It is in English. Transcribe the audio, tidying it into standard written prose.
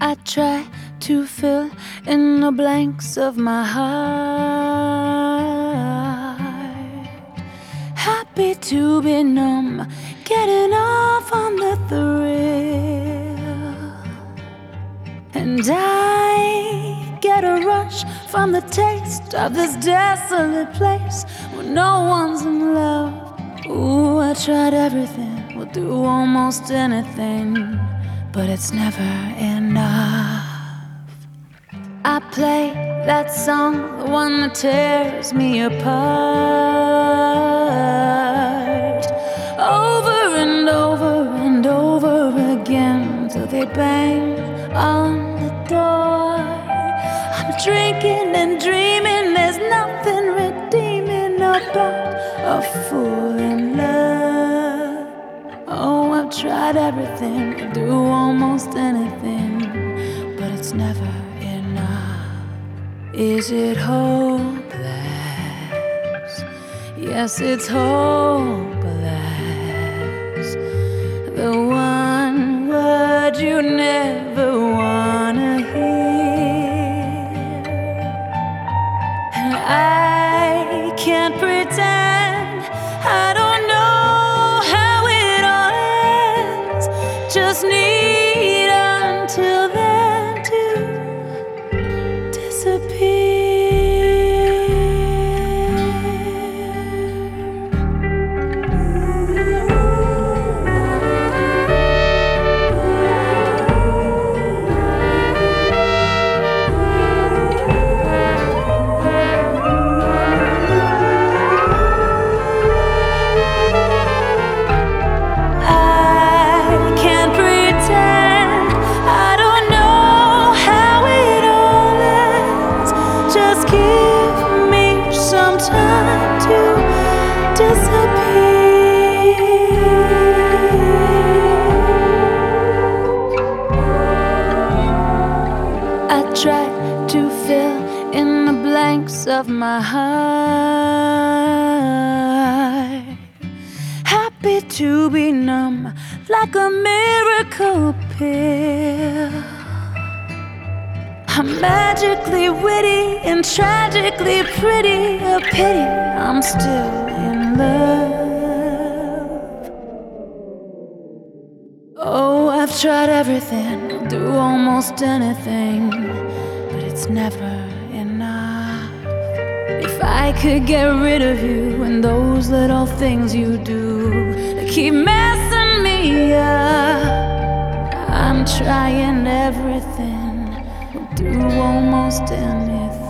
I try to fill in the blanks of my heart. Happy to be numb, getting off on the thrill. And I get a rush from the taste of this desolate place where no one's in love. Ooh, I tried everything, will do almost anything, but it's never enough. I play that song, the one that tears me apart, over and over and over again, till they bang on the door. I'm drinking and dreaming, there's nothing redeeming about a fool in love. Oh, I've tried everything, I do almost anything, but it's never enough. Is it hopeless? Yes, it's hopeless. The one word you never wanna hear. And I can't pretend I don't know how it all ends. Just need until then to disappear. Just give me some time to disappear. I try to fill in the blanks of my heart. Happy to be numb like a miracle pill. I'm magically witty and tragically pretty. A pity I'm still in love. Oh, I've tried everything, I'll do almost anything, but it's never enough. If I could get rid of you and those little things you do that keep messing me up, I'm trying everything, do almost anything.